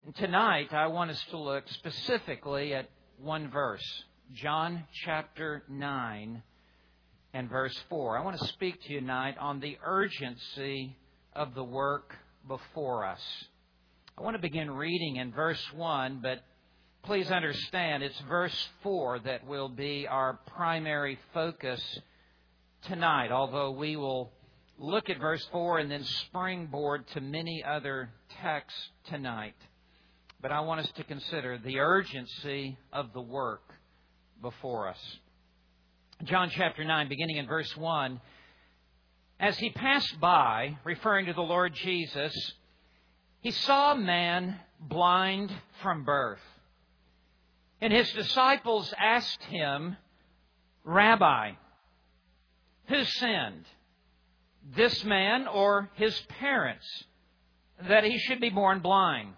Tonight, I want us to look specifically at one verse, John chapter 9 and verse 4. I want to speak to you tonight on the urgency of the work before us. I want to begin reading in verse 1, but please understand it's verse 4 that will be our primary focus tonight, although we will look at verse 4 and then springboard to many other texts tonight. But I want us to consider the urgency of the work before us. John chapter 9, beginning in verse 1, as he passed by, referring to the Lord Jesus, he saw a man blind from birth. And his disciples asked him, Rabbi, who sinned, this man or his parents, that he should be born blind?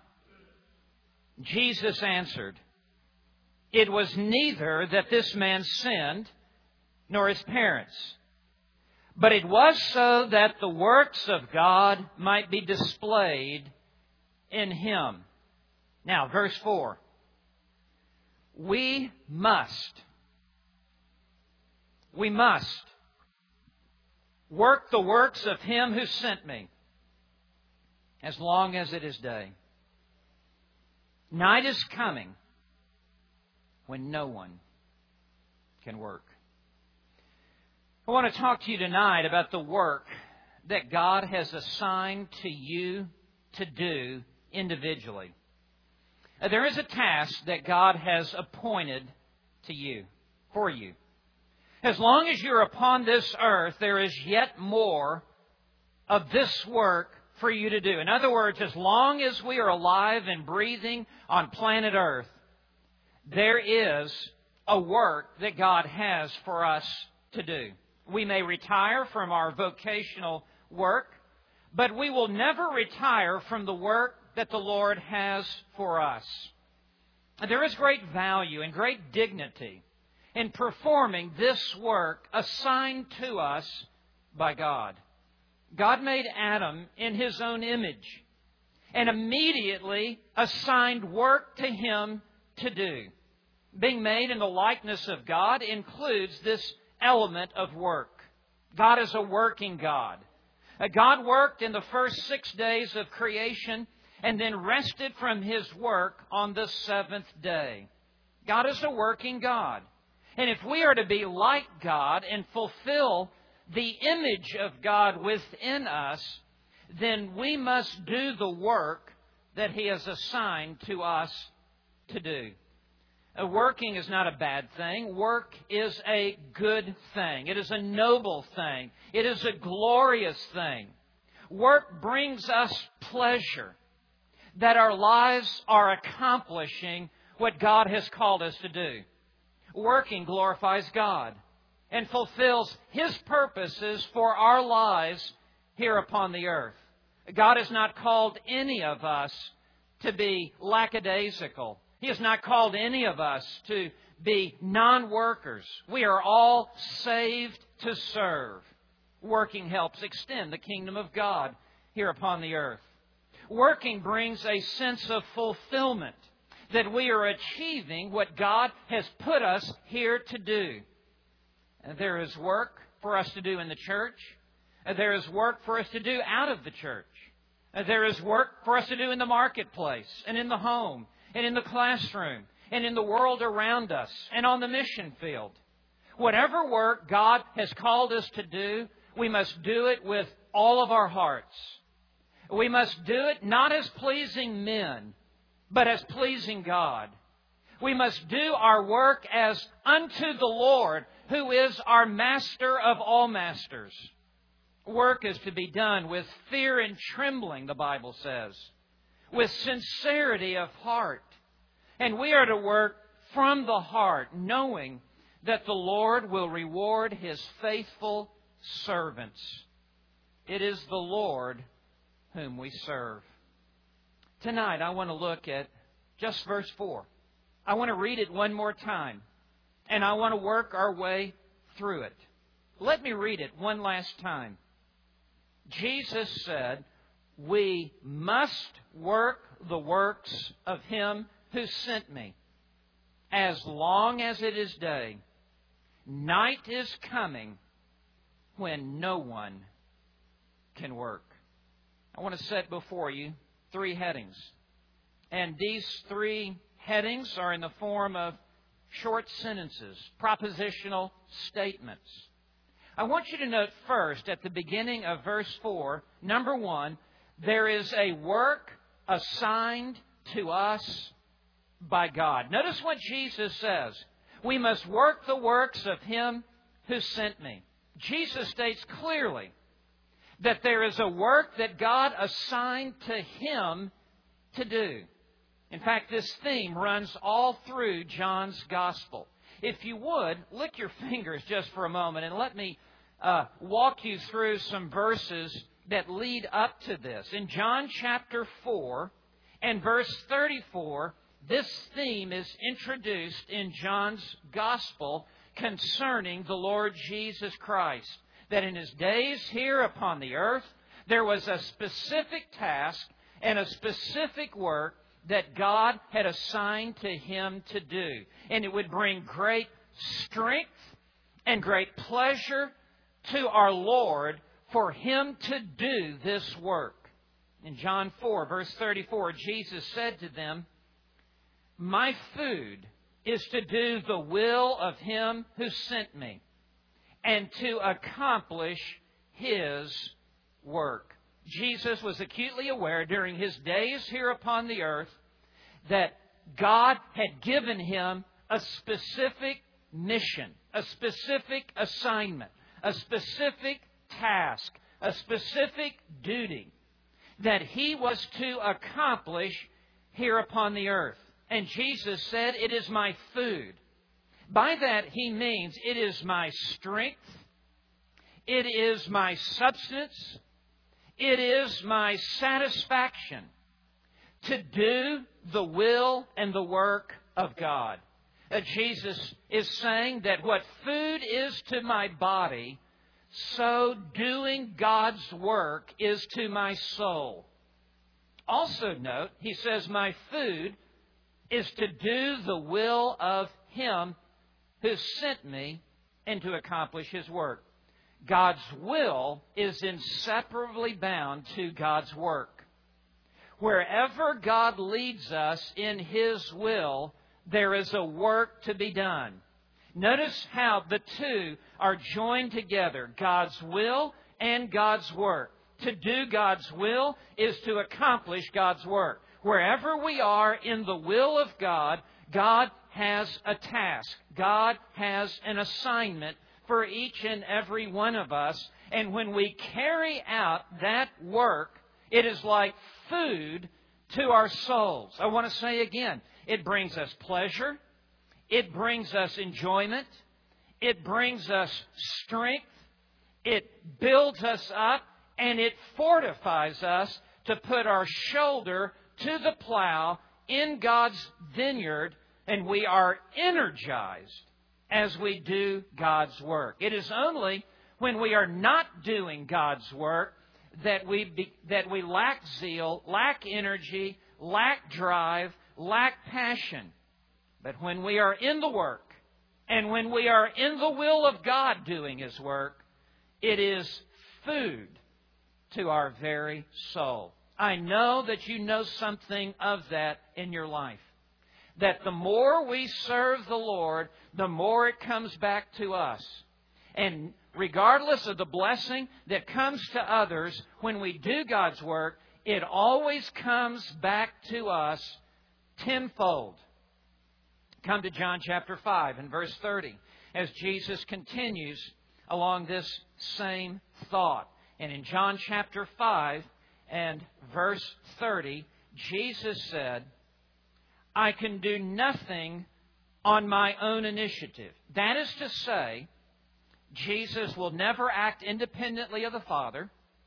Jesus answered, it was neither that this man sinned nor his parents, but it was so that the works of God might be displayed in him. Now, verse 4. We must work the works of him who sent me as long as it is day. Night is coming when no one can work. I want to talk to you tonight about the work that God has assigned to you to do individually. There is a task that God has appointed to you, for you. As long as you're upon this earth, there is yet more of this work for you to do. In other words, as long as we are alive and breathing on planet Earth, there is a work that God has for us to do. We may retire from our vocational work, but we will never retire from the work that the Lord has for us. There is great value and great dignity in performing this work assigned to us by God. God made Adam in His own image and immediately assigned work to him to do. Being made in the likeness of God includes this element of work. God is a working God. God worked in the first 6 days of creation and then rested from His work on the seventh day. God is a working God. And if we are to be like God and fulfill the image of God within us, then we must do the work that He has assigned to us to do. Working is not a bad thing. Work is a good thing. It is a noble thing. It is a glorious thing. Work brings us pleasure that our lives are accomplishing what God has called us to do. Working glorifies God and fulfills His purposes for our lives here upon the earth. God has not called any of us to be lackadaisical. He has not called any of us to be non-workers. We are all saved to serve. Working helps extend the kingdom of God here upon the earth. Working brings a sense of fulfillment that we are achieving what God has put us here to do. There is work for us to do in the church. There is work for us to do out of the church. There is work for us to do in the marketplace and in the home and in the classroom and in the world around us and on the mission field. Whatever work God has called us to do, we must do it with all of our hearts. We must do it not as pleasing men, but as pleasing God. We must do our work as unto the Lord, who is our master of all masters. Work is to be done with fear and trembling, the Bible says, with sincerity of heart. And we are to work from the heart, knowing that the Lord will reward His faithful servants. It is the Lord whom we serve. Tonight, I want to look at just verse 4. I want to read it one more time, and I want to work our way through it. Let me read it one last time. Jesus said, we must work the works of Him who sent me. As long as it is day, night is coming when no one can work. I want to set before you 3 headings. And these 3 headings are in the form of short sentences, propositional statements. I want you to note first at the beginning of verse 4, number 1, there is a work assigned to us by God. Notice what Jesus says. We must work the works of Him who sent me. Jesus states clearly that there is a work that God assigned to Him to do. In fact, this theme runs all through John's Gospel. If you would, lick your fingers just for a moment and let me walk you through some verses that lead up to this. In John chapter 4 and verse 34, this theme is introduced in John's Gospel concerning the Lord Jesus Christ. That in His days here upon the earth, there was a specific task and a specific work that God had assigned to Him to do. And it would bring great strength and great pleasure to our Lord for Him to do this work. In John 4, verse 34, Jesus said to them, "My food is to do the will of Him who sent me, and to accomplish His work." Jesus was acutely aware during His days here upon the earth that God had given Him a specific mission, a specific assignment, a specific task, a specific duty that He was to accomplish here upon the earth. And Jesus said, "It is my food." By that He means it is my strength, it is my substance, it is my satisfaction to do the will and the work of God. Jesus is saying that what food is to my body, so doing God's work is to my soul. Also note, He says, "My food is to do the will of Him who sent me and to accomplish His work." God's will is inseparably bound to God's work. Wherever God leads us in His will, there is a work to be done. Notice how the two are joined together, God's will and God's work. To do God's will is to accomplish God's work. Wherever we are in the will of God, God has a task. God has an assignment for each and every one of us. And when we carry out that work, it is like food to our souls. I want to say again, it brings us pleasure. It brings us enjoyment. It brings us strength. It builds us up, and it fortifies us to put our shoulder to the plow in God's vineyard, and we are energized as we do God's work. It is only when we are not doing God's work that we lack zeal, lack energy, lack drive, lack passion. But when we are in the work, and when we are in the will of God doing His work, it is food to our very soul. I know that you know something of that in your life. That the more we serve the Lord, the more it comes back to us. And regardless of the blessing that comes to others, when we do God's work, it always comes back to us tenfold. Come to John chapter 5 and verse 30 as Jesus continues along this same thought. And in John chapter 5 and verse 30, Jesus said, "I can do nothing on my own initiative." That is to say, Jesus will never act independently of the Father.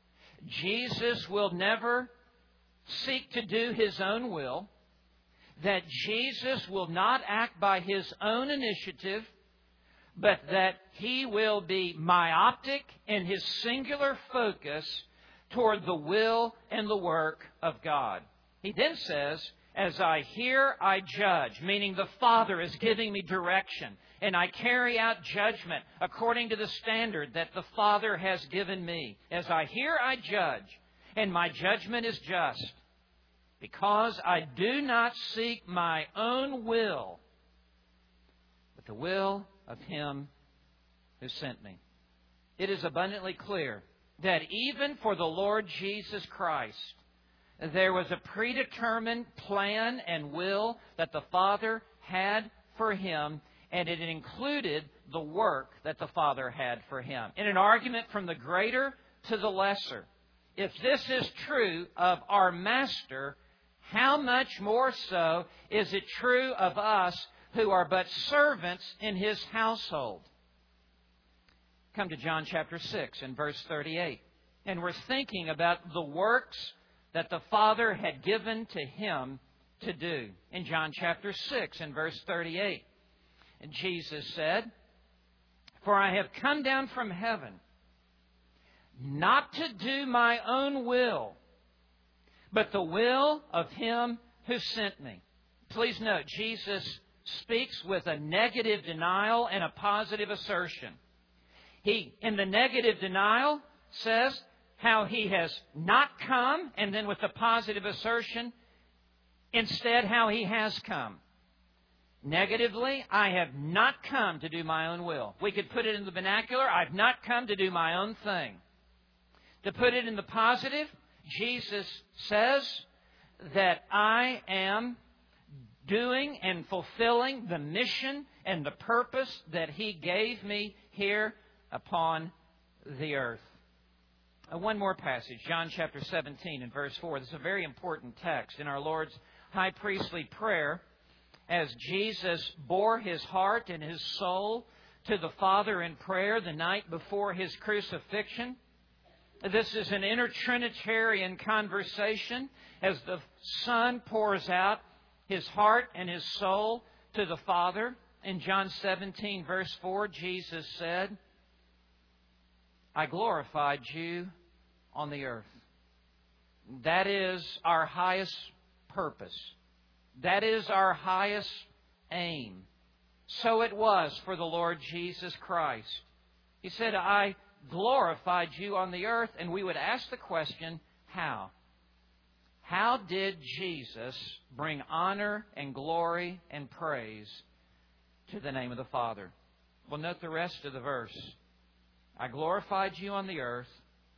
Jesus will never seek to do His own will. That Jesus will not act by His own initiative, but that He will be myopic in His singular focus toward the will and the work of God. He then says, as I hear, I judge, meaning the Father is giving me direction, and I carry out judgment according to the standard that the Father has given me. As I hear, I judge, and my judgment is just, because I do not seek my own will, but the will of Him who sent me. It is abundantly clear that even for the Lord Jesus Christ, there was a predetermined plan and will that the Father had for Him, and it included the work that the Father had for Him. In an argument from the greater to the lesser, if this is true of our Master, how much more so is it true of us who are but servants in His household? Come to John chapter 6 and verse 38. And we're thinking about the works that the Father had given to Him to do. In John chapter 6 and verse 38, and Jesus said, "For I have come down from heaven, not to do my own will, but the will of Him who sent me." Please note, Jesus speaks with a negative denial and a positive assertion. He, in the negative denial, says how He has not come, and then with the positive assertion, instead how He has come. Negatively, I have not come to do my own will. We could put it in the vernacular, I've not come to do my own thing. To put it in the positive, Jesus says that I am doing and fulfilling the mission and the purpose that He gave me here upon the earth. One more passage, John chapter 17 and verse 4. This is a very important text. In our Lord's high priestly prayer, as Jesus bore His heart and His soul to the Father in prayer the night before His crucifixion, this is an intertrinitarian conversation as the Son pours out His heart and His soul to the Father. In John 17 verse 4, Jesus said, "I glorified you on the earth." That is our highest purpose. That is our highest aim. So it was for the Lord Jesus Christ. He said, "I glorified you on the earth." And we would ask the question, how? How did Jesus bring honor and glory and praise to the name of the Father? Well, note the rest of the verse. "I glorified you on the earth,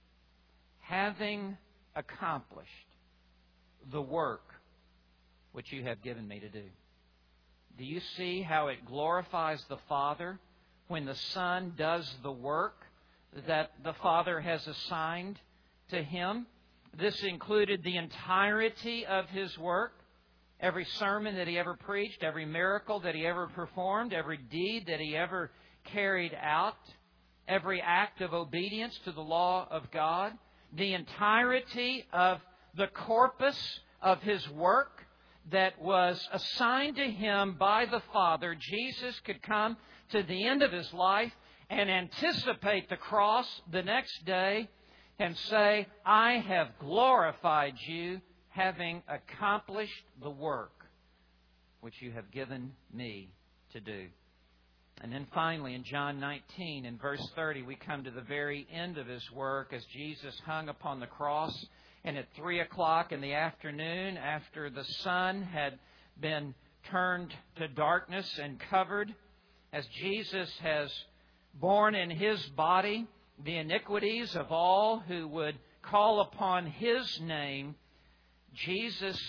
having accomplished the work which you have given me to do." Do you see how it glorifies the Father when the Son does the work that the Father has assigned to Him? This included the entirety of His work, every sermon that He ever preached, every miracle that He ever performed, every deed that He ever carried out, every act of obedience to the law of God, the entirety of the corpus of His work that was assigned to Him by the Father. Jesus could come to the end of His life and anticipate the cross the next day and say, "I have glorified you, having accomplished the work which you have given me to do." And then finally, in John 19, in verse 30, we come to the very end of His work as Jesus hung upon the cross. And at 3 o'clock in the afternoon, after the sun had been turned to darkness and covered, as Jesus has borne in His body the iniquities of all who would call upon His name, Jesus,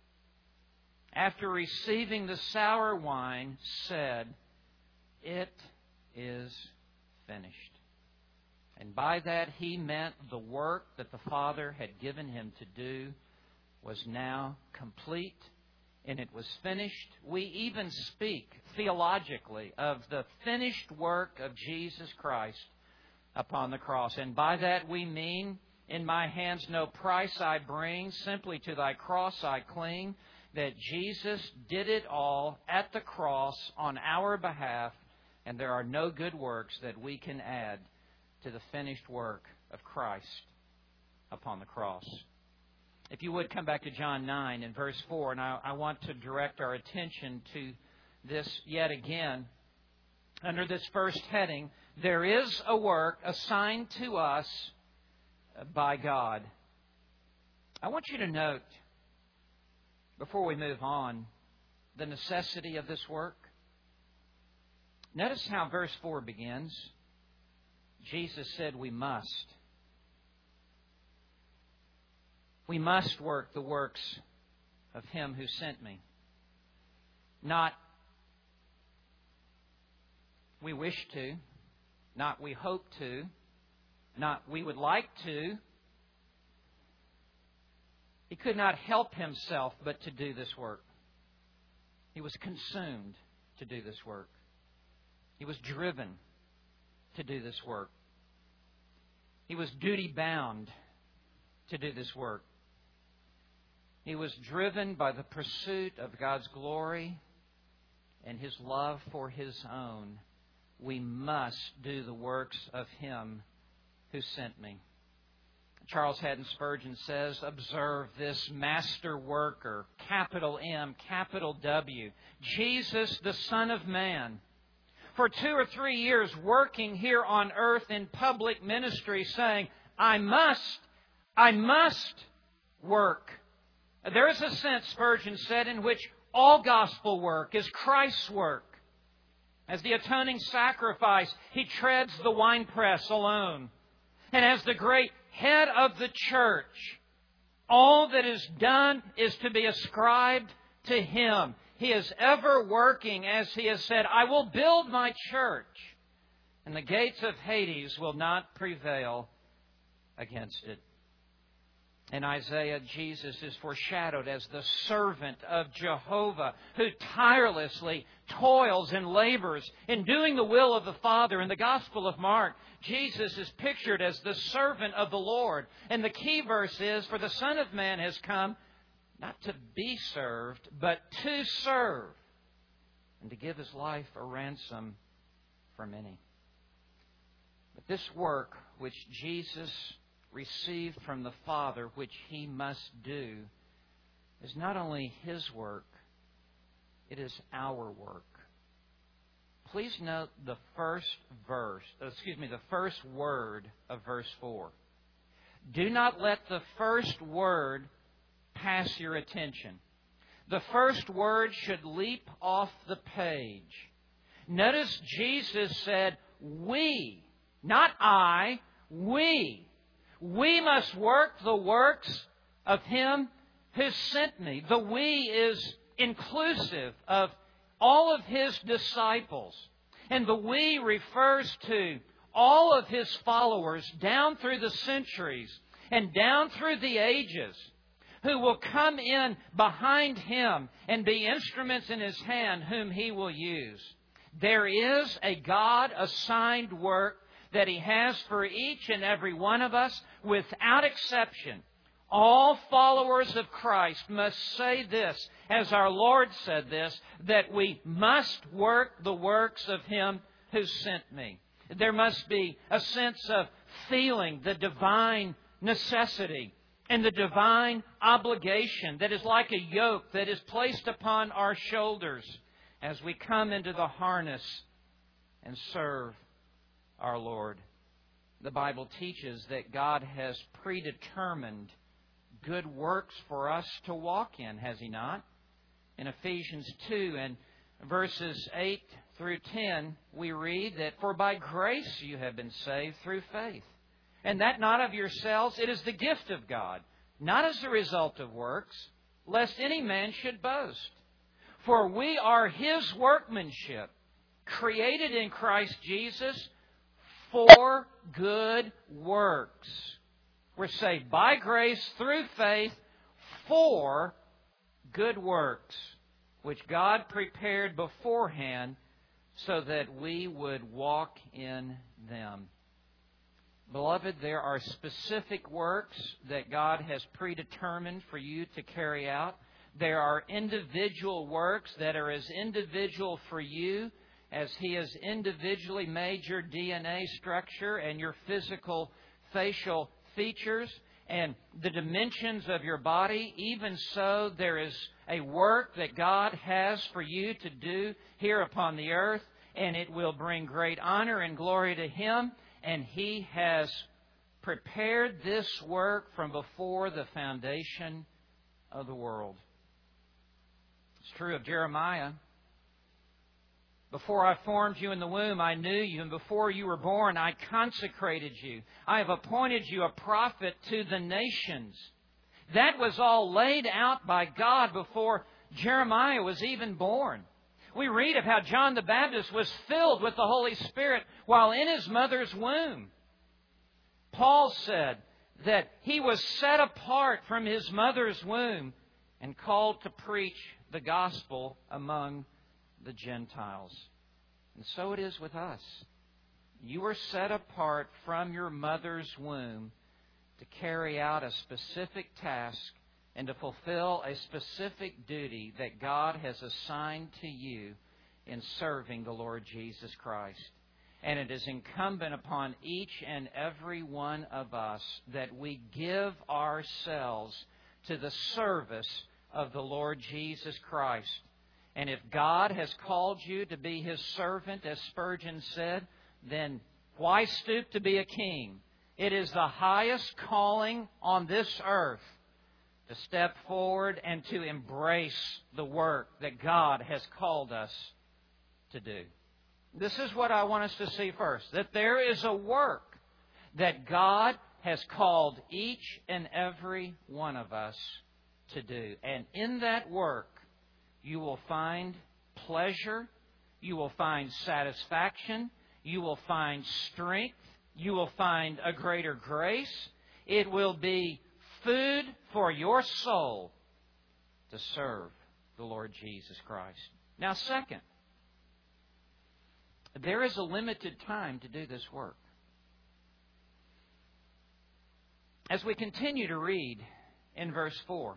after receiving the sour wine, said, "It is finished." And by that He meant the work that the Father had given Him to do was now complete, and it was finished. We even speak theologically of the finished work of Jesus Christ upon the cross. And by that we mean, "In my hands no price I bring, simply to Thy cross I cling," that Jesus did it all at the cross on our behalf, and there are no good works that we can add to the finished work of Christ upon the cross. If you would come back to John 9 and verse 4, and I want to direct our attention to this yet again. Under this first heading, there is a work assigned to us by God. I want you to note, before we move on, the necessity of this work. Notice how verse 4 begins. Jesus said we must. We must work the works of Him who sent me. Not we wish to, not we hope to, not we would like to. He could not help Himself but to do this work. He was consumed to do this work. He was driven to do this work. He was duty-bound to do this work. He was driven by the pursuit of God's glory and His love for His own. We must do the works of Him who sent me. Charles Haddon Spurgeon says, observe this master worker, capital M, capital W, Jesus, the Son of Man, for 2 or 3 years working here on earth in public ministry, saying, I must work. There is a sense, Spurgeon said, in which all gospel work is Christ's work. As the atoning sacrifice, He treads the winepress alone. And as the great head of the church, all that is done is to be ascribed to Him. He is ever working, as He has said, I will build my church, and the gates of Hades will not prevail against it. In Isaiah, Jesus is foreshadowed as the servant of Jehovah who tirelessly toils and labors in doing the will of the Father. In the Gospel of Mark, Jesus is pictured as the servant of the Lord. And the key verse is, for the Son of Man has come not to be served, but to serve, and to give His life a ransom for many. But this work which Jesus received from the Father, which He must do, is not only His work, it is our work. Please note the first word of verse 4. Do not let the first word pass your attention. The first word should leap off the page. Notice Jesus said, we, not I, we. We must work the works of Him who sent me. The we is inclusive of all of His disciples. And the we refers to all of His followers down through the centuries and down through the ages, who will come in behind Him and be instruments in His hand whom He will use. There is a God-assigned work that He has for each and every one of us without exception. All followers of Christ must say this, as our Lord said this, that we must work the works of Him who sent me. There must be a sense of feeling the divine necessity and the divine obligation that is like a yoke that is placed upon our shoulders as we come into the harness and serve our Lord. The Bible teaches that God has predetermined good works for us to walk in, has He not? In Ephesians 2 and verses 8 through 10, we read that, for by grace you have been saved through faith. And that not of yourselves, it is the gift of God, not as a result of works, lest any man should boast. For we are His workmanship, created in Christ Jesus for good works. We're saved by grace through faith for good works, which God prepared beforehand so that we would walk in them. Beloved, there are specific works that God has predetermined for you to carry out. There are individual works that are as individual for you as He has individually made your DNA structure and your physical facial features. and the dimensions of your body, even so there is a work that God has for you to do here upon the earth, and it will bring great honor and glory to Him, and He has prepared this work from before the foundation of the world. It's true of Jeremiah. Before I formed you in the womb, I knew you, and before you were born, I consecrated you. I have appointed you a prophet to the nations. That was all laid out by God before Jeremiah was even born. We read of how John the Baptist was filled with the Holy Spirit while in his mother's womb. Paul said that he was set apart from his mother's womb and called to preach the gospel among the Gentiles. And so it is with us. You are set apart from your mother's womb to carry out a specific task and to fulfill a specific duty that God has assigned to you in serving the Lord Jesus Christ. And it is incumbent upon each and every one of us that we give ourselves to the service of the Lord Jesus Christ. And if God has called you to be His servant, as Spurgeon said, then why stoop to be a king? It is the highest calling on this earth to step forward and to embrace the work that God has called us to do. This is what I want us to see first, that there is a work that God has called each and every one of us to do. And in that work, you will find pleasure, you will find satisfaction, you will find strength, you will find a greater grace. It will be food for your soul to serve the Lord Jesus Christ. Now, second, there is a limited time to do this work. As we continue to read in verse 4,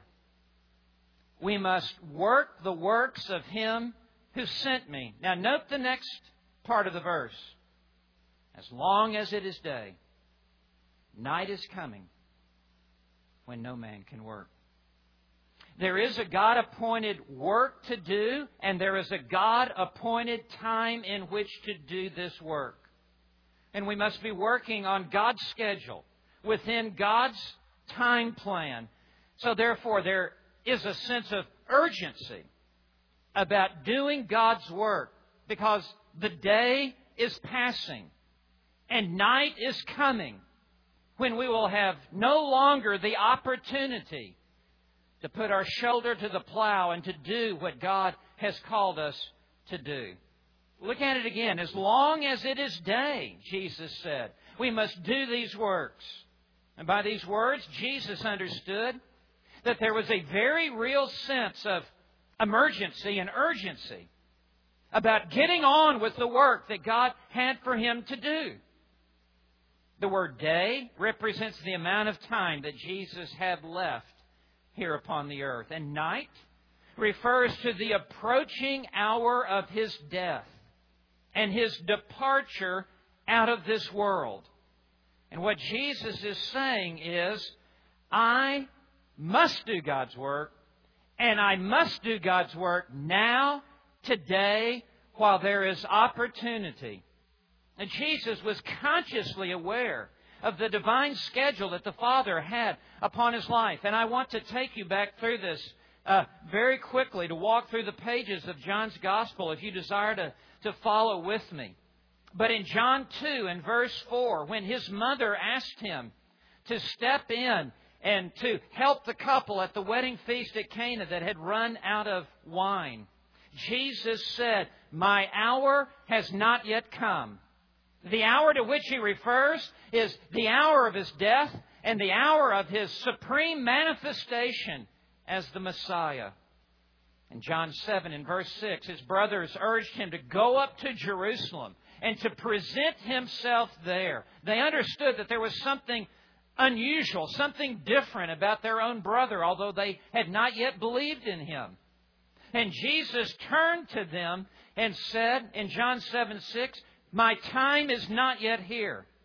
we must work the works of Him who sent me. Now note the next part of the verse. As long as it is day, night is coming when no man can work. There is a God-appointed work to do, and there is a God-appointed time in which to do this work. And we must be working on God's schedule, within God's time plan. So therefore, there is a sense of urgency about doing God's work, because the day is passing and night is coming when we will have no longer the opportunity to put our shoulder to the plow and to do what God has called us to do. Look at it again. As long as it is day, Jesus said, we must do these works. And by these words, Jesus understood that there was a very real sense of emergency and urgency about getting on with the work that God had for him to do. The word day represents the amount of time that Jesus had left here upon the earth. And night refers to the approaching hour of His death and His departure out of this world. And what Jesus is saying is, I must do God's work, and I must do God's work now, today, while there is opportunity. And Jesus was consciously aware of the divine schedule that the Father had upon His life. And I want to take you back through this very quickly, to walk through the pages of John's Gospel if you desire to follow with me. But in John 2 and verse 4, when His mother asked Him to step in and to help the couple at the wedding feast at Cana that had run out of wine, Jesus said, "My hour has not yet come." The hour to which He refers is the hour of His death and the hour of His supreme manifestation as the Messiah. In John 7 and verse 6, His brothers urged Him to go up to Jerusalem and to present Himself there. They understood that there was something unusual, something different about their own brother, although they had not yet believed in Him. And Jesus turned to them and said in John 7:6, "My time is not yet here.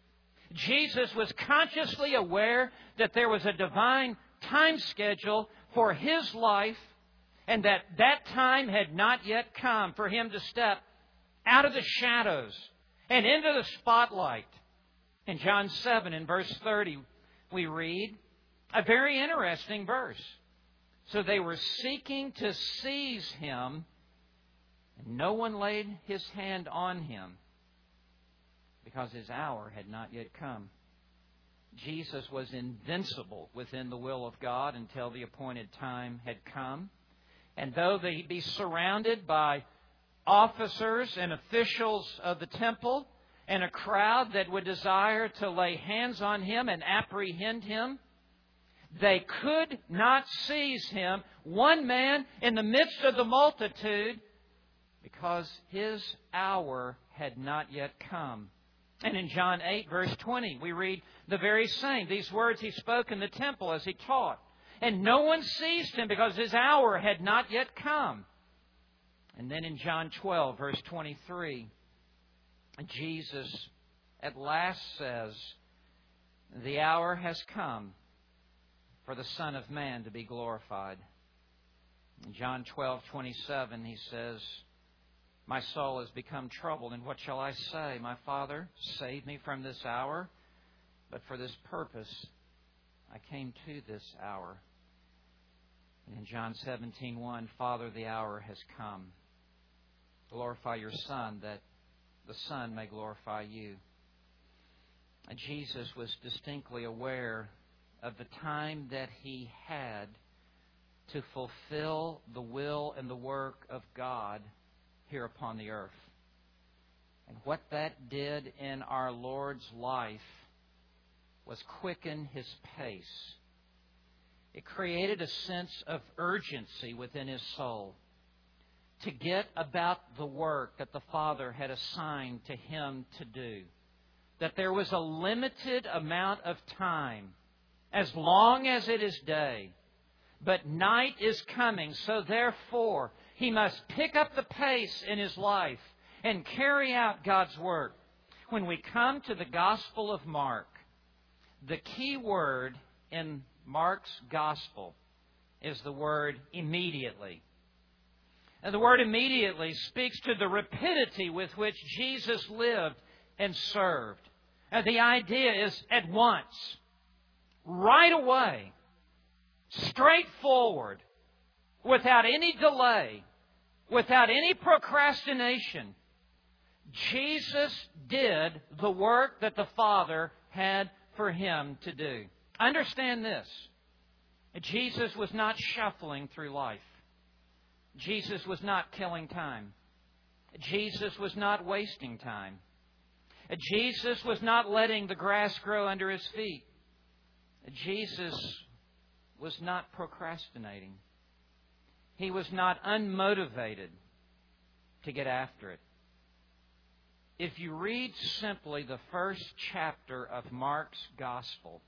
Jesus was consciously aware that there was a divine time schedule for His life, and that time had not yet come for Him to step out of the shadows and into the spotlight. In John 7 and verse 30, we read a very interesting verse. So they were seeking to seize Him, and no one laid his hand on Him, because His hour had not yet come. Jesus was invincible within the will of God until the appointed time had come. And though they be surrounded by officers and officials of the temple and a crowd that would desire to lay hands on Him and apprehend Him, they could not seize Him, one man in the midst of the multitude, because His hour had not yet come. And in John 8, verse 20, we read the very same. These words He spoke in the temple as He taught. And no one seized Him because His hour had not yet come. And then in John 12, verse 23, Jesus at last says, the hour has come for the Son of Man to be glorified. In John 12:27, He says, my soul has become troubled, and what shall I say? My Father, save me from this hour. But for this purpose I came to this hour. And in John 17:1, Father, the hour has come. Glorify your Son, that the Son may glorify you. And Jesus was distinctly aware of the time that He had to fulfill the will and the work of God here upon the earth. And what that did in our Lord's life was quicken His pace. It created a sense of urgency within His soul to get about the work that the Father had assigned to Him to do. That there was a limited amount of time, as long as it is day. But night is coming, so therefore He must pick up the pace in His life and carry out God's work. When we come to the Gospel of Mark, the key word in Mark's Gospel is the word immediately. And the word immediately speaks to the rapidity with which Jesus lived and served. And the idea is at once, right away, straightforward, without any delay, without any procrastination. Jesus did the work that the Father had for Him to do. Understand this. Jesus was not shuffling through life. Jesus was not killing time. Jesus was not wasting time. Jesus was not letting the grass grow under His feet. Jesus was not procrastinating. He was not unmotivated to get after it. If you read simply the first chapter of Mark's Gospel,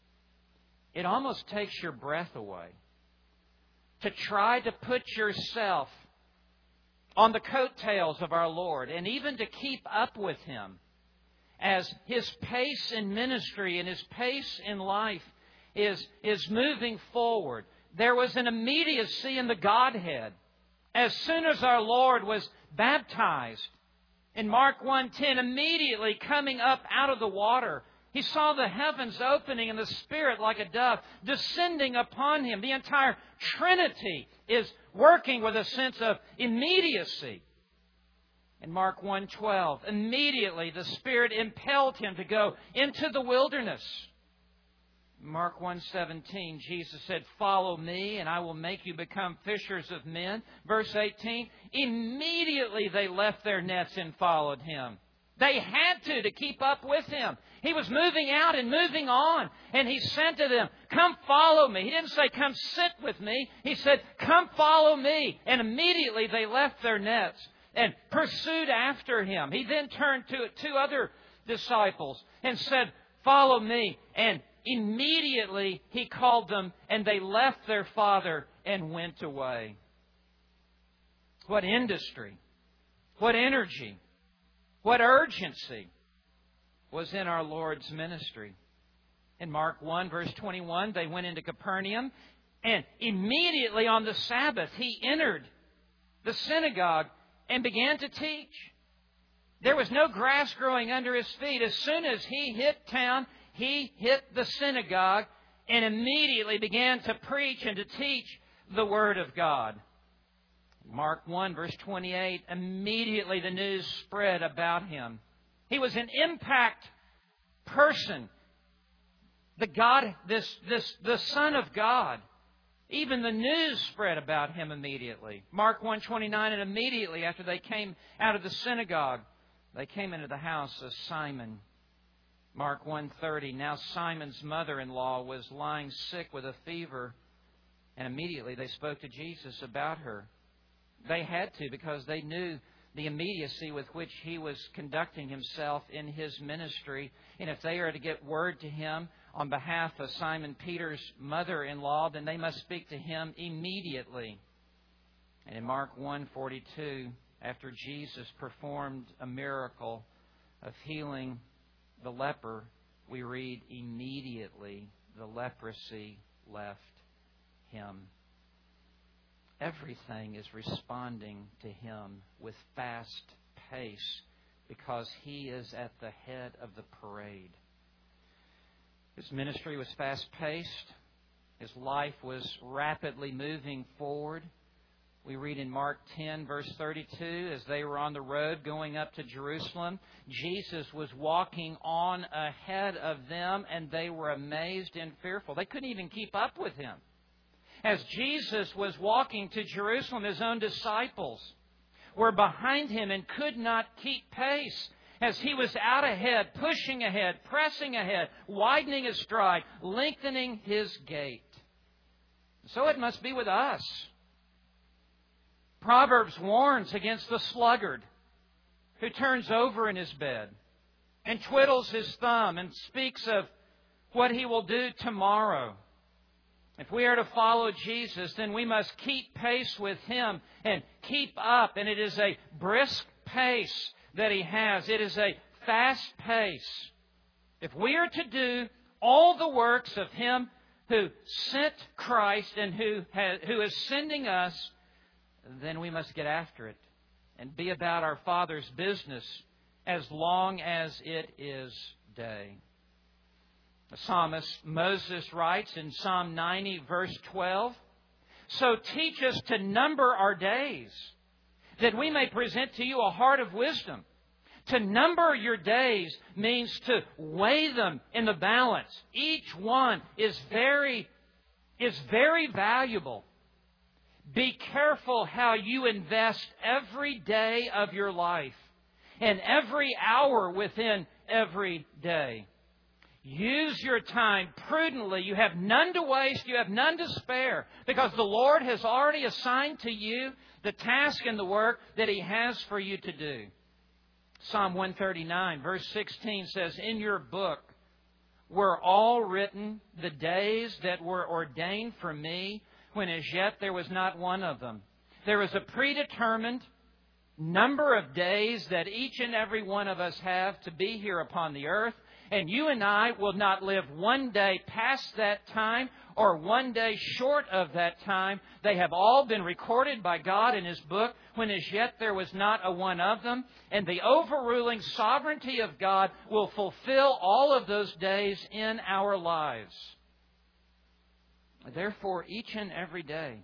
it almost takes your breath away to try to put yourself on the coattails of our Lord and even to keep up with Him as His pace in ministry and His pace in life is moving forward. There was an immediacy in the Godhead. As soon as our Lord was baptized, in Mark 1:10, immediately coming up out of the water, He saw the heavens opening and the Spirit like a dove descending upon Him. The entire Trinity is working with a sense of immediacy. In Mark 1:12, immediately the Spirit impelled Him to go into the wilderness. Mark 1:17, Jesus said, follow me and I will make you become fishers of men. Verse 18, immediately they left their nets and followed Him. They had to keep up with Him. He was moving out and moving on. And He said to them, come follow me. He didn't say, come sit with me. He said, come follow me. And immediately they left their nets and pursued after Him. He then turned to two other disciples and said, follow me. And immediately He called them, and they left their father and went away. What industry, what energy, what urgency, was in our Lord's ministry. In Mark 1, verse 21, they went into Capernaum, and immediately on the Sabbath, He entered the synagogue and began to teach. There was no grass growing under His feet. As soon as He hit town, He hit the synagogue and immediately began to preach and to teach the Word of God. Mark 1, verse 28, immediately the news spread about Him. He was an impact person. The Son of God. Even the news spread about Him immediately. Mark 1:29, and immediately after they came out of the synagogue, they came into the house of Simon. Mark 1:30, now Simon's mother-in-law was lying sick with a fever, and immediately they spoke to Jesus about her. They had to, because they knew the immediacy with which He was conducting Himself in His ministry. And if they are to get word to Him on behalf of Simon Peter's mother-in-law, then they must speak to Him immediately. And in Mark 1:42, after Jesus performed a miracle of healing the leper, we read, immediately the leprosy left him. Everything is responding to Him with fast pace because He is at the head of the parade. His ministry was fast-paced. His life was rapidly moving forward. We read in Mark 10, verse 32, as they were on the road going up to Jerusalem, Jesus was walking on ahead of them, and they were amazed and fearful. They couldn't even keep up with Him. As Jesus was walking to Jerusalem, His own disciples were behind Him and could not keep pace. As He was out ahead, pushing ahead, pressing ahead, widening His stride, lengthening His gait. So it must be with us. Proverbs warns against the sluggard who turns over in his bed and twiddles his thumb and speaks of what he will do tomorrow. If we are to follow Jesus, then we must keep pace with Him and keep up. And it is a brisk pace that He has. It is a fast pace. If we are to do all the works of Him who sent Christ and who is sending us, then we must get after it and be about our Father's business as long as it is day. The psalmist Moses writes in Psalm 90, verse 12, so teach us to number our days, that we may present to You a heart of wisdom. To number your days means to weigh them in the balance. Each one is very valuable. Be careful how you invest every day of your life and every hour within every day. Use your time prudently. You have none to waste. You have none to spare, because the Lord has already assigned to you the task and the work that He has for you to do. Psalm 139, verse 16 says, in Your book were all written the days that were ordained for me, when as yet there was not one of them. There is a predetermined number of days that each and every one of us have to be here upon the earth. And you and I will not live one day past that time or one day short of that time. They have all been recorded by God in His book, when as yet there was not a one of them. And the overruling sovereignty of God will fulfill all of those days in our lives. Therefore, each and every day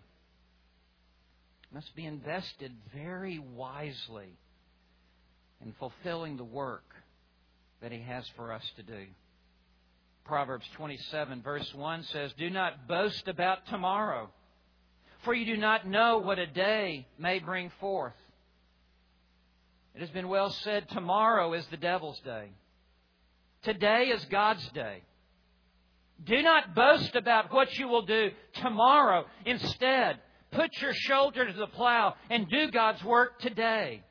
must be invested very wisely in fulfilling the work that He has for us to do. Proverbs 27, verse 1 says, do not boast about tomorrow, for you do not know what a day may bring forth. It has been well said, tomorrow is the devil's day. Today is God's day. Do not boast about what you will do tomorrow. Instead, put your shoulder to the plow and do God's work today.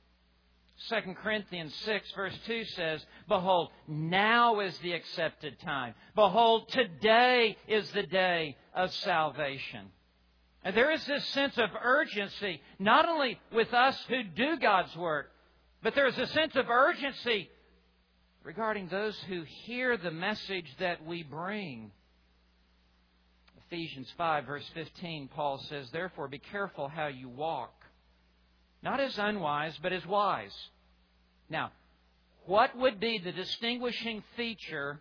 2 Corinthians 6, verse 2 says, behold, now is the accepted time. Behold, today is the day of salvation. And there is this sense of urgency, not only with us who do God's work, but there is a sense of urgency regarding those who hear the message that we bring. Ephesians 5, verse 15, Paul says, "Therefore be careful how you walk, not as unwise, but as wise." Now, what would be the distinguishing feature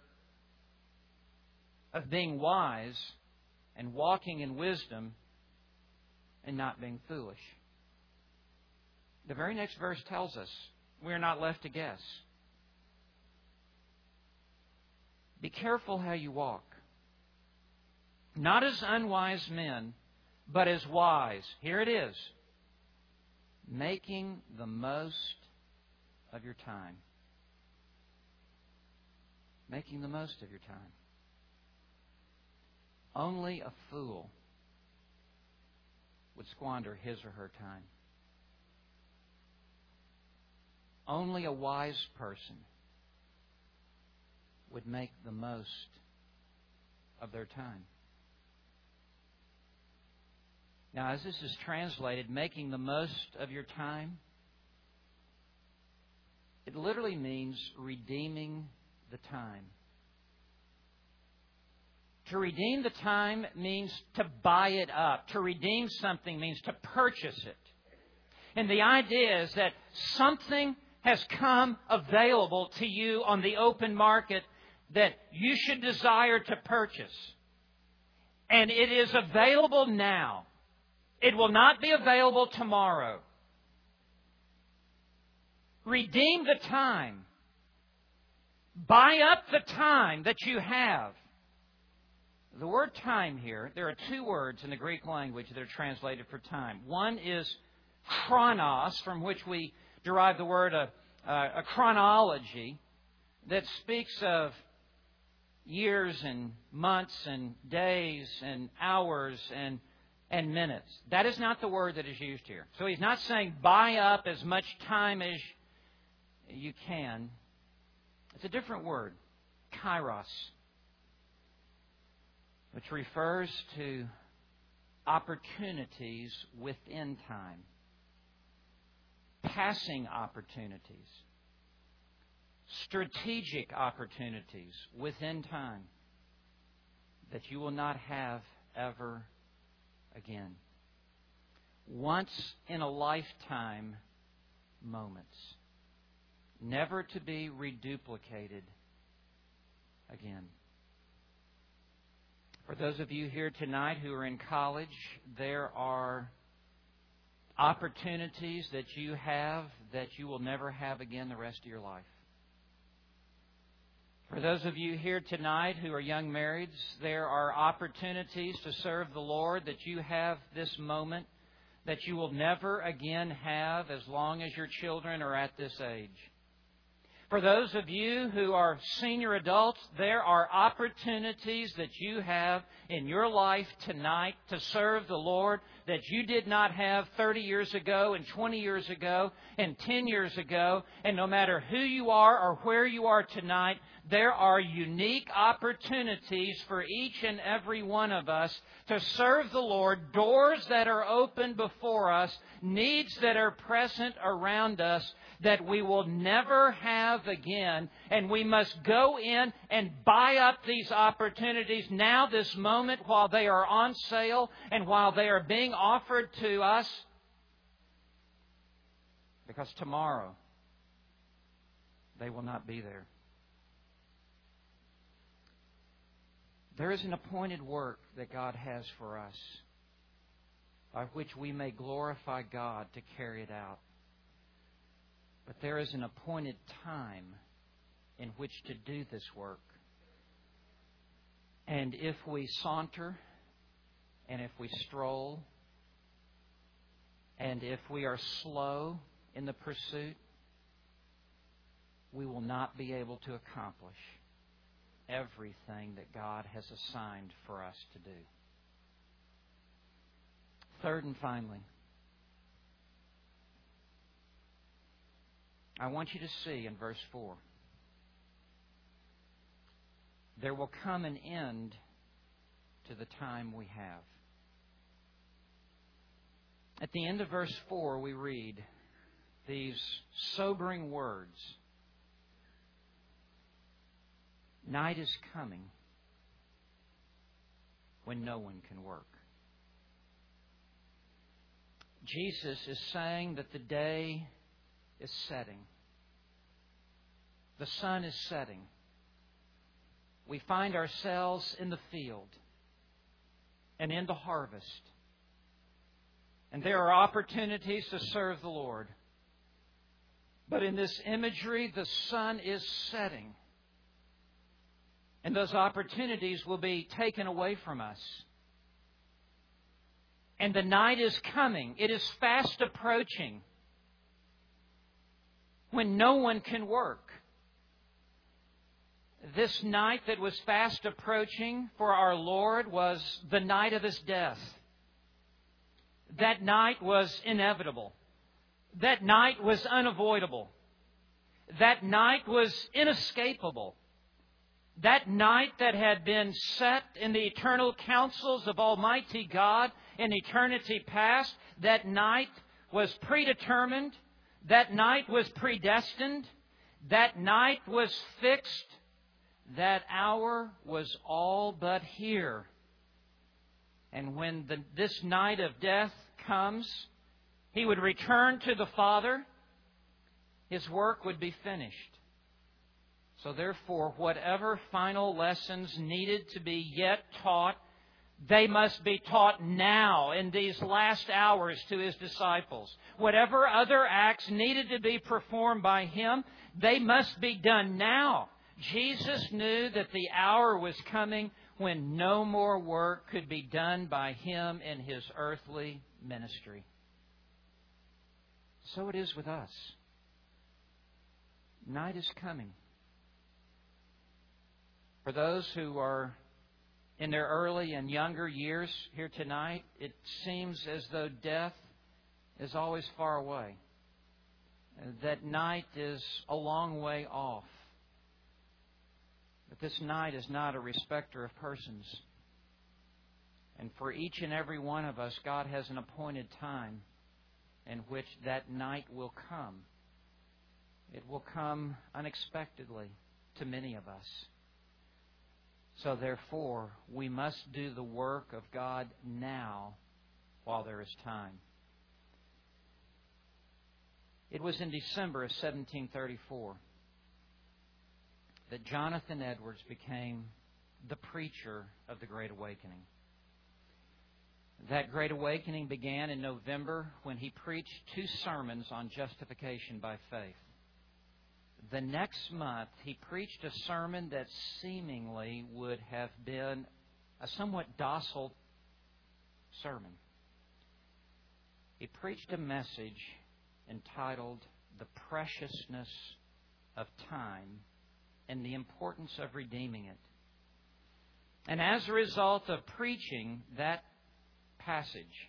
of being wise and walking in wisdom and not being foolish? The very next verse tells us. We are not left to guess. Be careful how you walk. Not as unwise men, but as wise. Here it is. Making the most of your time. Making the most of your time. Only a fool would squander his or her time. Only a wise person would make the most of their time. Now, as this is translated, making the most of your time, it literally means redeeming the time. To redeem the time means to buy it up. To redeem something means to purchase it. And the idea is that something has come available to you on the open market that you should desire to purchase. And it is available now. It will not be available tomorrow. Redeem the time. Buy up the time that you have. The word time here, there are two words in the Greek language that are translated for time. One is chronos, from which we derive the word a chronology that speaks of years and months and days and hours and minutes. That is not the word that is used here. So he's not saying buy up as much time as you can. It's a different word, kairos, which refers to opportunities within time. Passing opportunities. Strategic opportunities within time that you will not have ever again. Once in a lifetime moments. Never to be reduplicated again. For those of you here tonight who are in college, there are opportunities that you have that you will never have again the rest of your life. For those of you here tonight who are young marrieds, there are opportunities to serve the Lord that you have this moment that you will never again have as long as your children are at this age. For those of you who are senior adults, there are opportunities that you have in your life tonight to serve the Lord that you did not have 30 years ago and 20 years ago and 10 years ago. And no matter who you are or where you are tonight, there are unique opportunities for each and every one of us to serve the Lord, doors that are open before us, needs that are present around us, that we will never have again. And we must go in and buy up these opportunities now, this moment, while they are on sale and while they are being offered to us. Because tomorrow, they will not be there. There is an appointed work that God has for us by which we may glorify God to carry it out. But there is an appointed time in which to do this work. And if we saunter, and if we stroll, and if we are slow in the pursuit, we will not be able to accomplish everything that God has assigned for us to do. Third and finally, I want you to see in verse 4, there will come an end to the time we have. At the end of verse 4, we read these sobering words. Night is coming when no one can work. Jesus is saying that the day is setting. The sun is setting. We find ourselves in the field and in the harvest. And there are opportunities to serve the Lord. But in this imagery, the sun is setting. And those opportunities will be taken away from us. And the night is coming. It is fast approaching when no one can work. This night that was fast approaching for our Lord was the night of His death. That night was inevitable. That night was unavoidable. That night was inescapable. That night that had been set in the eternal counsels of Almighty God in eternity past, that night was predetermined. That night was predestined. That night was fixed. That hour was all but here. And when this night of death comes, He would return to the Father. His work would be finished. So therefore, whatever final lessons needed to be yet taught, they must be taught now in these last hours to His disciples. Whatever other acts needed to be performed by Him, they must be done now. Jesus knew that the hour was coming when no more work could be done by Him in His earthly ministry. So it is with us. Night is coming. For those who are in their early and younger years here tonight, it seems as though death is always far away. That night is a long way off. But this night is not a respecter of persons. And for each and every one of us, God has an appointed time in which that night will come. It will come unexpectedly to many of us. So therefore, we must do the work of God now while there is time. It was in December of 1734 that Jonathan Edwards became the preacher of the Great Awakening. That Great Awakening began in November when he preached 2 sermons on justification by faith. The next month, he preached a sermon that seemingly would have been a somewhat docile sermon. He preached a message entitled The Preciousness of Time and the Importance of Redeeming It. And as a result of preaching that passage,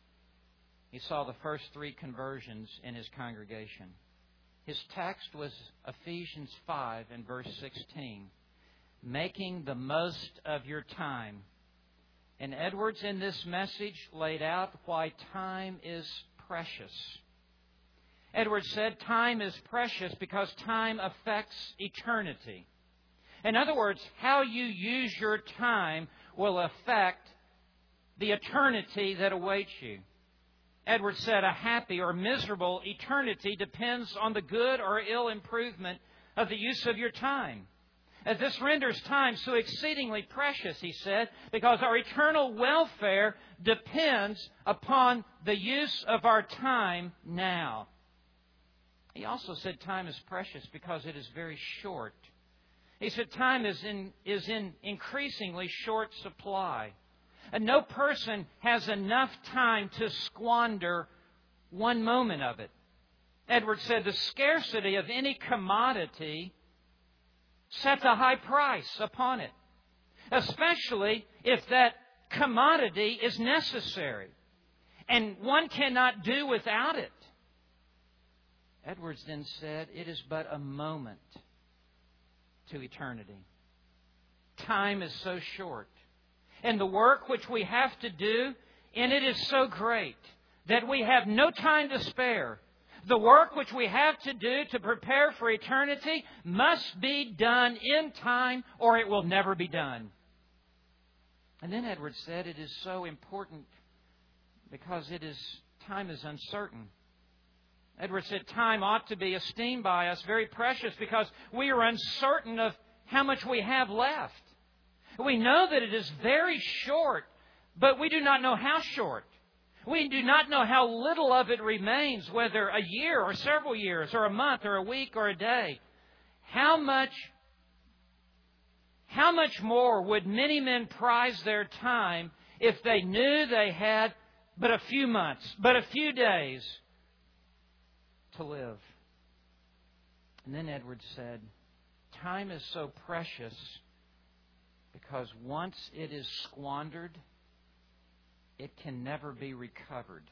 he saw the first 3 conversions in his congregation. His text was Ephesians 5 and verse 16, making the most of your time. And Edwards in this message laid out why time is precious. Edwards said time is precious because time affects eternity. In other words, how you use your time will affect the eternity that awaits you. Edwards said a happy or miserable eternity depends on the good or ill improvement of the use of your time. As this renders time so exceedingly precious, he said, because our eternal welfare depends upon the use of our time now. He also said time is precious because it is very short. He said time is in increasingly short supply. And no person has enough time to squander one moment of it. Edwards said the scarcity of any commodity sets a high price upon it, especially if that commodity is necessary and one cannot do without it. Edwards then said, it is but a moment to eternity. Time is so short. And the work which we have to do in it is so great that we have no time to spare. The work which we have to do to prepare for eternity must be done in time or it will never be done. And then Edwards said it is so important because time is uncertain. Edwards said time ought to be esteemed by us very precious because we are uncertain of how much we have left. We know that it is very short, but we do not know how short. We do not know how little of it remains, whether a year or several years or a month or a week or a day. How much more would many men prize their time if they knew they had but a few months, but a few days to live? And then Edwards said, time is so precious because once it is squandered, it can never be recovered.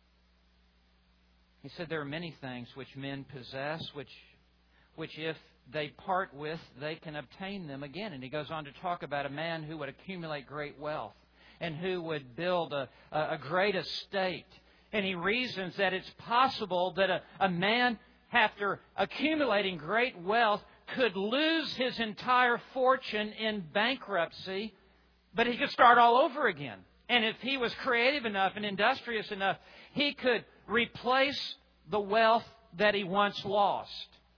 He said there are many things which men possess, which if they part with, they can obtain them again. And he goes on to talk about a man who would accumulate great wealth and who would build a great estate. And he reasons that it's possible that a man, after accumulating great wealth, could lose his entire fortune in bankruptcy, but he could start all over again. And if he was creative enough and industrious enough, he could replace the wealth that he once lost.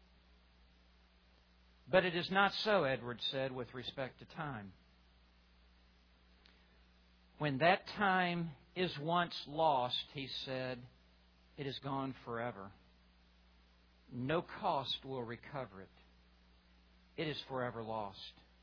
But it is not so, Edwards said, with respect to time. When that time is once lost, he said, it is gone forever. No cost will recover it. It is forever lost.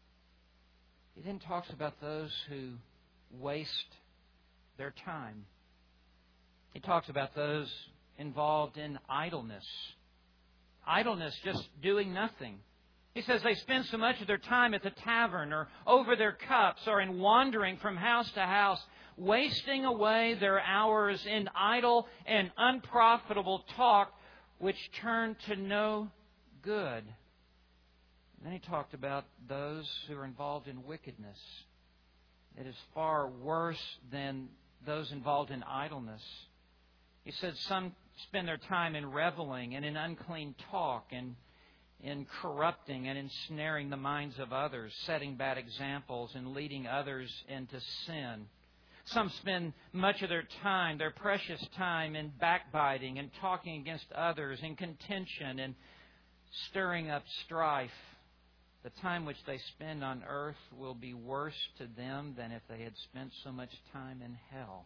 He then talks about those who waste their time. He talks about those involved in idleness. Idleness, just doing nothing. He says they spend so much of their time at the tavern or over their cups or in wandering from house to house, wasting away their hours in idle and unprofitable talk, which turn to no good. And then he talked about those who are involved in wickedness. It is far worse than those involved in idleness. He said some spend their time in reveling and in unclean talk and in corrupting and ensnaring the minds of others, setting bad examples and leading others into sin. Some spend much of their time, their precious time, in backbiting and talking against others, in contention and stirring up strife. The time which they spend on earth will be worse to them than if they had spent so much time in hell.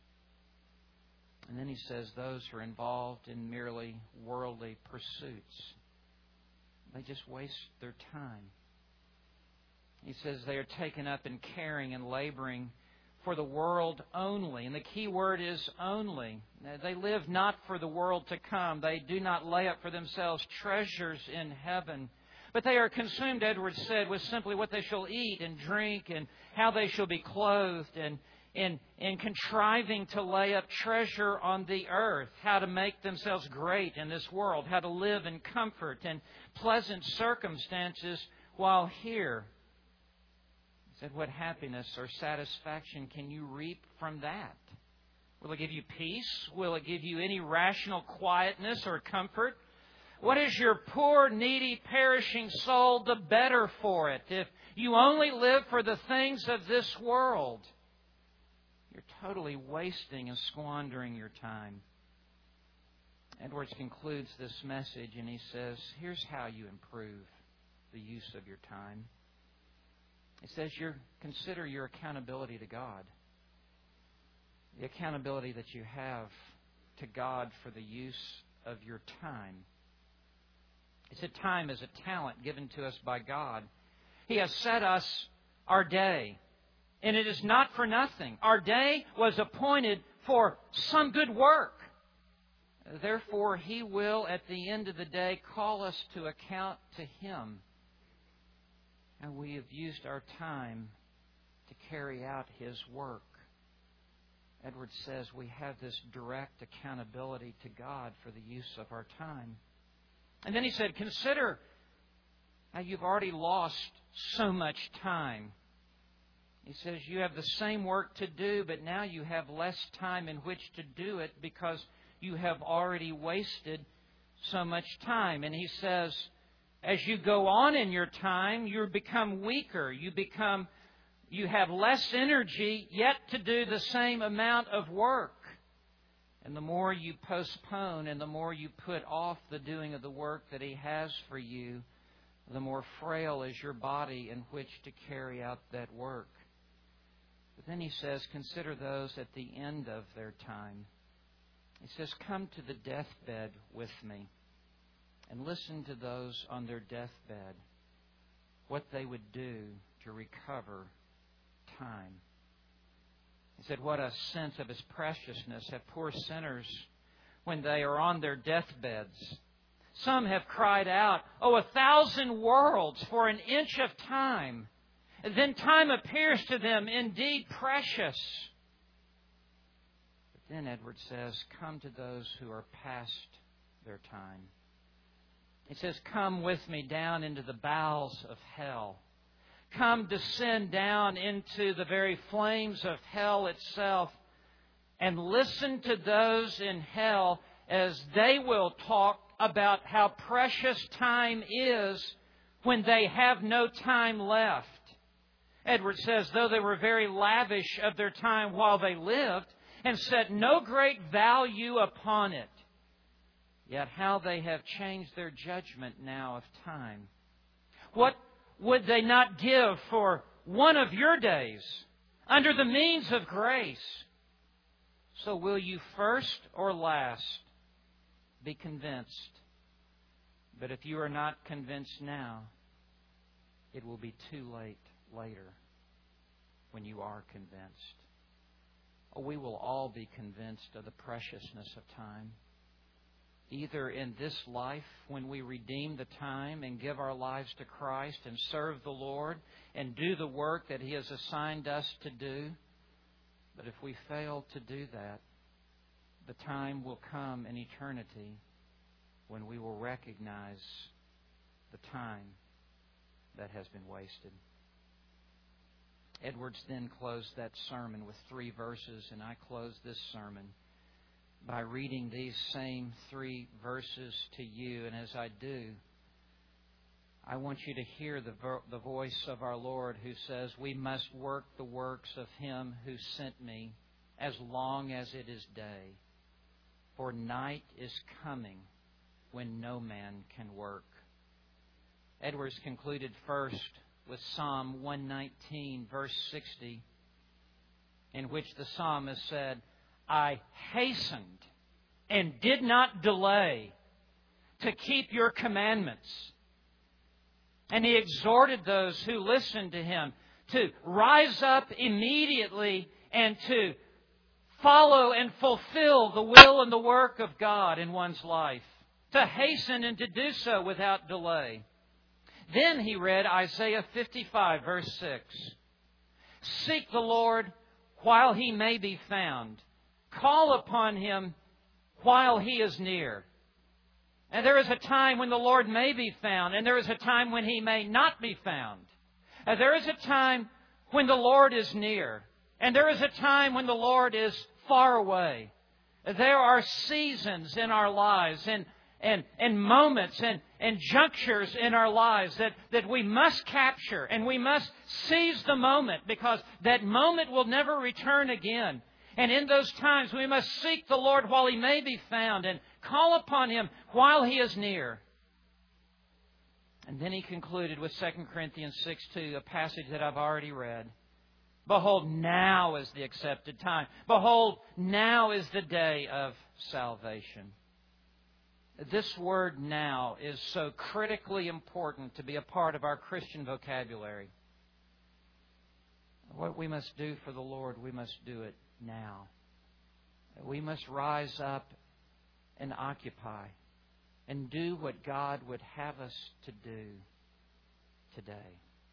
And then he says those who are involved in merely worldly pursuits, they just waste their time. He says they are taken up in caring and laboring for the world only. And the key word is only. They live not for the world to come. They do not lay up for themselves treasures in heaven. But they are consumed, Edwards said, with simply what they shall eat and drink and how they shall be clothed and in contriving to lay up treasure on the earth, how to make themselves great in this world, how to live in comfort and pleasant circumstances while here. He said, what happiness or satisfaction can you reap from that? Will it give you peace? Will it give you any rational quietness or comfort? What is your poor, needy, perishing soul the better for it if you only live for the things of this world? You're totally wasting and squandering your time. Edwards concludes this message and he says, here's how you improve the use of your time. He says, consider your accountability to God. The accountability that you have to God for the use of your time. He said time is a talent given to us by God. He has set us our day. And it is not for nothing. Our day was appointed for some good work. Therefore, He will, at the end of the day, call us to account to Him. And we have used our time to carry out His work. Edwards says we have this direct accountability to God for the use of our time. And then he said, consider how you've already lost so much time. He says you have the same work to do, but now you have less time in which to do it because you have already wasted so much time. And He says, as you go on in your time, you become weaker. You have less energy yet to do the same amount of work. And the more you postpone and the more you put off the doing of the work that He has for you, the more frail is your body in which to carry out that work. But then He says, consider those at the end of their time. He says, come to the deathbed with me and listen to those on their deathbed, what they would do to recover time. He said, what a sense of His preciousness have poor sinners when they are on their deathbeds. Some have cried out, 1,000 worlds for an inch of time. And then time appears to them indeed precious. But then Edwards says, come to those who are past their time. He says, come with me down into the bowels of hell. Come descend down into the very flames of hell itself and listen to those in hell as they will talk about how precious time is when they have no time left. Edwards says, though they were very lavish of their time while they lived and set no great value upon it, yet how they have changed their judgment now of time. What would they not give for one of your days under the means of grace? So will you first or last be convinced? But if you are not convinced now, it will be too late later when you are convinced. We will all be convinced of the preciousness of time. Either in this life, when we redeem the time and give our lives to Christ and serve the Lord and do the work that He has assigned us to do. But if we fail to do that, the time will come in eternity when we will recognize the time that has been wasted. Edwards then closed that sermon with 3 verses, and I close this sermon by reading these same 3 verses to you. And as I do, I want you to hear the voice of our Lord who says, we must work the works of Him who sent me as long as it is day. For night is coming when no man can work. Edwards concluded first with Psalm 119, verse 60, in which the psalmist said, I hastened and did not delay to keep your commandments. And he exhorted those who listened to him to rise up immediately and to follow and fulfill the will and the work of God in one's life. To hasten and to do so without delay. Then he read Isaiah 55, verse 6. Seek the Lord while He may be found. Call upon Him while He is near. And there is a time when the Lord may be found, and there is a time when He may not be found. And there is a time when the Lord is near, and there is a time when the Lord is far away. There are seasons in our lives and moments and junctures in our lives that we must capture, and we must seize the moment, because that moment will never return again. And in those times we must seek the Lord while He may be found and call upon Him while He is near. And then he concluded with 2 Corinthians 6:2, a passage that I've already read. Behold, now is the accepted time. Behold, now is the day of salvation. This word now is so critically important to be a part of our Christian vocabulary. What we must do for the Lord, we must do it now. We must rise up and occupy and do what God would have us to do today.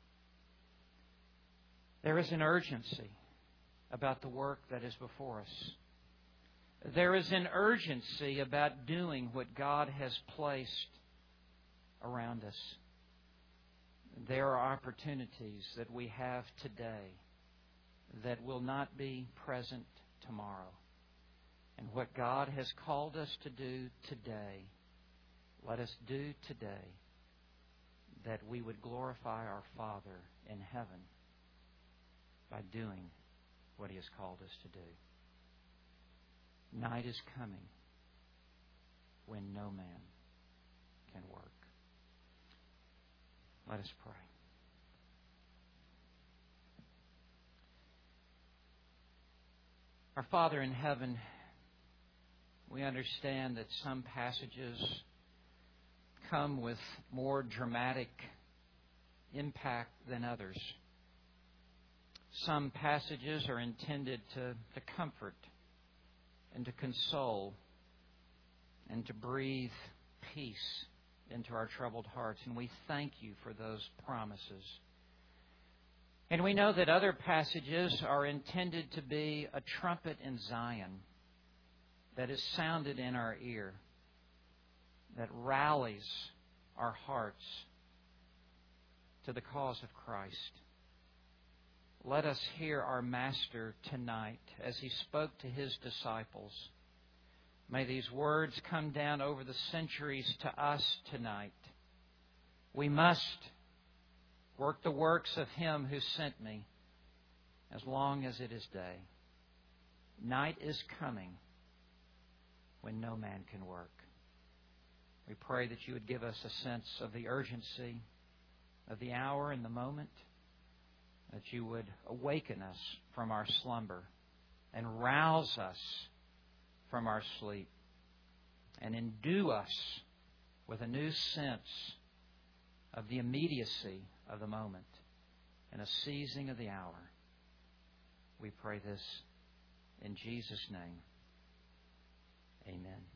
There is an urgency about the work that is before us. There is an urgency about doing what God has placed around us. There are opportunities that we have today that will not be present tomorrow. And what God has called us to do today, let us do today, that we would glorify our Father in heaven by doing what He has called us to do. Night is coming when no man can work. Let us pray. Our Father in heaven, we understand that some passages come with more dramatic impact than others. Some passages are intended to comfort and to console and to breathe peace into our troubled hearts. And we thank You for those promises. And we know that other passages are intended to be a trumpet in Zion that is sounded in our ear, that rallies our hearts to the cause of Christ. Let us hear our Master tonight as He spoke to His disciples. May these words come down over the centuries to us tonight. We must work the works of Him who sent me as long as it is day. Night is coming when no man can work. We pray that You would give us a sense of the urgency of the hour and the moment, that You would awaken us from our slumber and rouse us from our sleep and endue us with a new sense of the immediacy of the moment and a seizing of the hour. We pray this in Jesus' name. Amen.